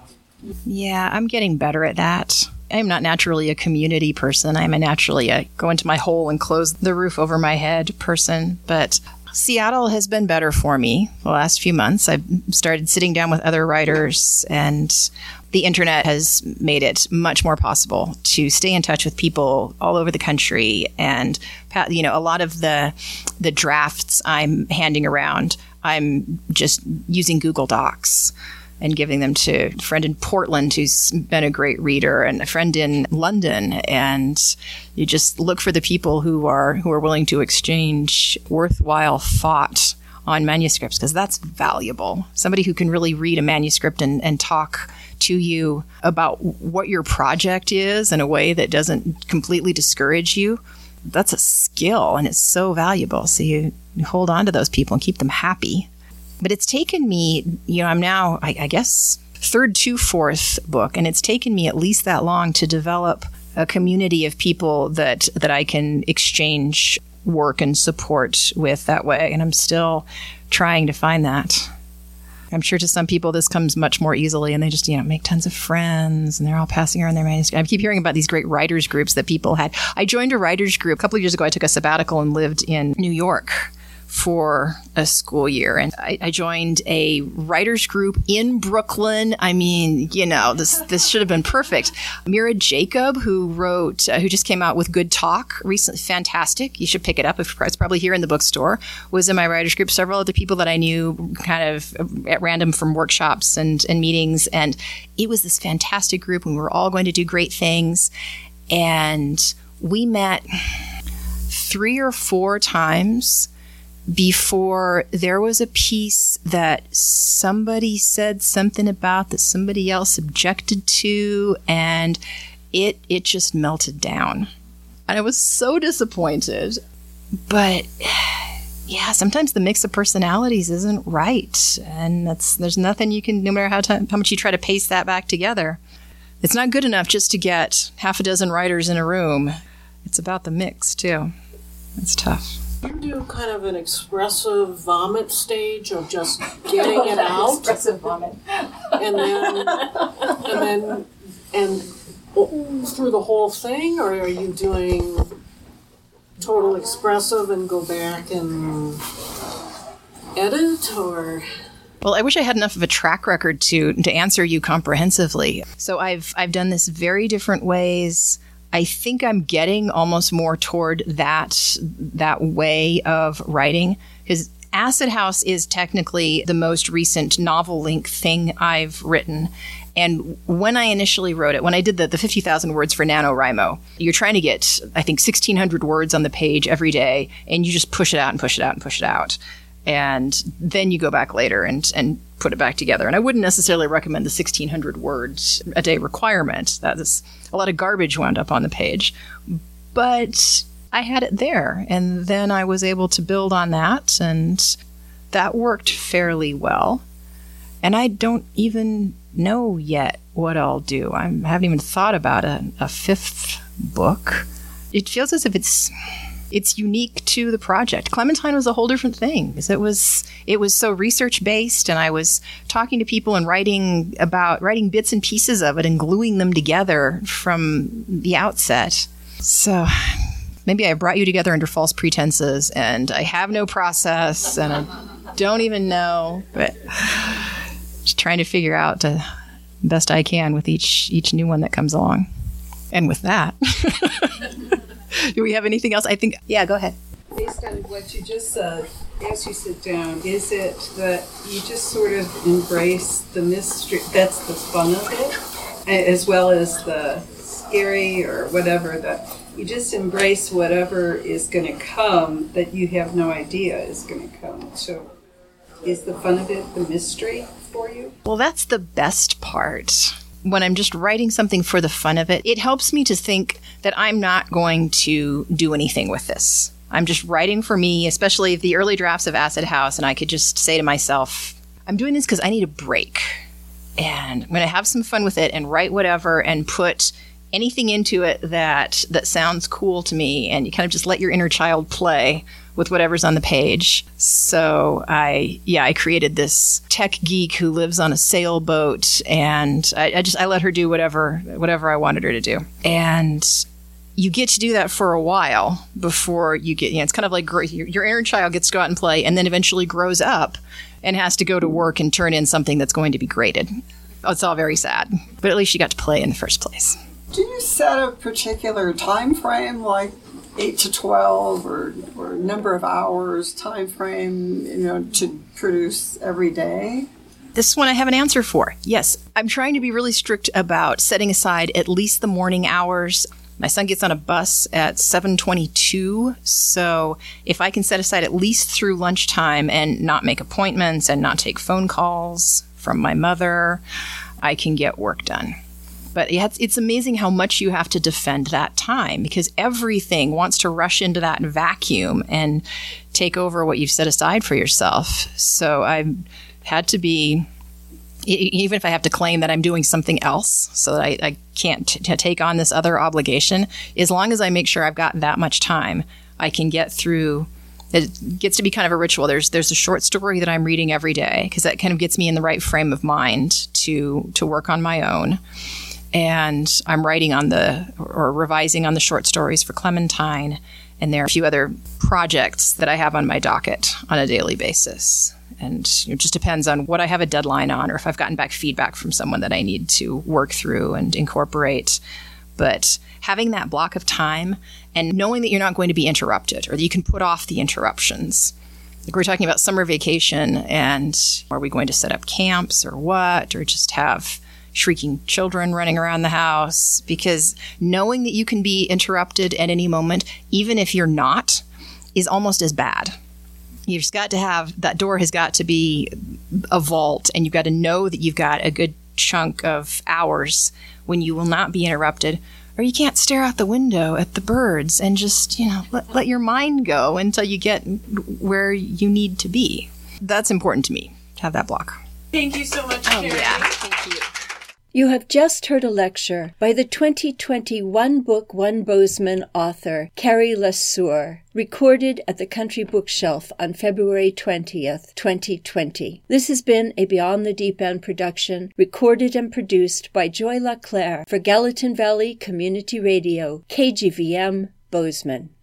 Yeah, I'm getting better at that. I'm not naturally a community person. I'm a naturally a go into my hole and close the roof over my head person. But Seattle has been better for me the last few months. I've started sitting down with other writers, and the internet has made it much more possible to stay in touch with people all over the country. And, you know, a lot of the the drafts I'm handing around, I'm just using Google Docs and giving them to a friend in Portland who's been a great reader, and a friend in London. And you just look for the people who are who are willing to exchange worthwhile thought on manuscripts, because that's valuable. Somebody who can really read a manuscript and, and talk to you about what your project is in a way that doesn't completely discourage you. That's a skill, and it's so valuable. So you, you hold on to those people and keep them happy. But it's taken me, you know, I'm now, I, I guess, third to fourth book, and it's taken me at least that long to develop a community of people that that I can exchange work and support with that way. And I'm still trying to find that. I'm sure to some people this comes much more easily, and they just, you know, make tons of friends, and they're all passing around their manuscript. I keep hearing about these great writers groups that people had. I joined a writers group a couple of years ago. I took a sabbatical and lived in New York for a school year. And I, I joined a writers group in Brooklyn. I mean, you know, this this should have been perfect. Mira Jacob, who wrote, uh, who just came out with Good Talk recently, fantastic. You should pick it up. It's probably here in the bookstore. Was in my writers group. Several other people that I knew kind of at random from workshops and, and meetings. And it was this fantastic group. And we were all going to do great things. And we met three or four times before there was a piece that somebody said something about that somebody else objected to, and it it just melted down. And I was so disappointed. But yeah, sometimes the mix of personalities isn't right, and that's there's nothing you can, no matter how t- how much you try to paste that back together. It's not good enough just to get half a dozen writers in a room. It's about the mix too. It's tough. You do kind of an expressive vomit stage of just getting it out, Expressive vomit. and then and then and through the whole thing, or are you doing total expressive and go back and edit, or? Well, I wish I had enough of a track record to to answer you comprehensively. So I've I've done this very different ways. I think I'm getting almost more toward that that way of writing, because Acid House is technically the most recent novel-length thing I've written. And when I initially wrote it, when I did the, the fifty thousand words for NaNoWriMo, you're trying to get, I think, sixteen hundred words on the page every day, and you just push it out and push it out and push it out. And then you go back later and, and put it back together. And I wouldn't necessarily recommend the sixteen hundred words a day requirement. That is a lot of garbage wound up on the page. But I had it there, and then I was able to build on that, and that worked fairly well. And I don't even know yet what I'll do. I'm, I haven't even thought about a, a fifth book. It feels as if it's... It's unique to the project. Clementine was a whole different thing, because it was it was so research based, and I was talking to people and writing about writing bits and pieces of it and gluing them together from the outset. So maybe I brought you together under false pretenses, and I have no process, and I don't even know, but just trying to figure out the best I can with each each new one that comes along. And with that. Do we have anything else? I think, yeah, go ahead. Based on what you just said, as you sit down, is it that you just sort of embrace the mystery, that's the fun of it, as well as the scary or whatever, that you just embrace whatever is going to come that you have no idea is going to come. So is the fun of it the mystery for you? Well, that's the best part. When I'm just writing something for the fun of it, it helps me to think that I'm not going to do anything with this. I'm just writing for me, especially the early drafts of Acid House, and I could just say to myself, I'm doing this because I need a break. And I'm going to have some fun with it and write whatever and put anything into it that that sounds cool to me, and you kind of just let your inner child play with whatever's on the page. So I, yeah, I created this tech geek who lives on a sailboat, and I, I just, I let her do whatever, whatever I wanted her to do. And you get to do that for a while before you get, you know, it's kind of like your, your inner child gets to go out and play, and then eventually grows up and has to go to work and turn in something that's going to be graded. It's all very sad, but at least she got to play in the first place. Do you set a particular time frame, like eight to twelve, or or number of hours time frame, you know, to produce every day? This one I have an answer for. Yes, I'm trying to be really strict about setting aside at least the morning hours. My son gets on a bus at seven twenty-two, so if I can set aside at least through lunchtime and not make appointments and not take phone calls from my mother, I can get work done. But it's, it's amazing how much you have to defend that time, because everything wants to rush into that vacuum and take over what you've set aside for yourself. So I've had to be, even if I have to claim that I'm doing something else so that I, I can't t- take on this other obligation, as long as I make sure I've got that much time, I can get through It gets to be kind of a ritual. There's there's a short story that I'm reading every day because that kind of gets me in the right frame of mind to to work on my own. And I'm writing on the or revising on the short stories for Clementine. And there are a few other projects that I have on my docket on a daily basis. And it just depends on what I have a deadline on or if I've gotten back feedback from someone that I need to work through and incorporate. But having that block of time and knowing that you're not going to be interrupted or that you can put off the interruptions. Like we're talking about summer vacation and are we going to set up camps or what? Or just have shrieking children running around the house? Because knowing that you can be interrupted at any moment, even if you're not, is almost as bad. You've just got to have, that door has got to be a vault, and you've got to know that you've got a good chunk of hours when you will not be interrupted, or you can't stare out the window at the birds and just, you know, let, let your mind go until you get where you need to be. That's important to me, to have that block. Thank you so much, Oh, Carrie. yeah. Thank you. You have just heard a lecture by the twenty twenty One Book, One Bozeman author, Carrie Lesueur, recorded at the Country Bookshelf on February twentieth, twenty twenty. This has been a Beyond the Deep End production, recorded and produced by Joy LaClaire for Gallatin Valley Community Radio, K G V M, Bozeman.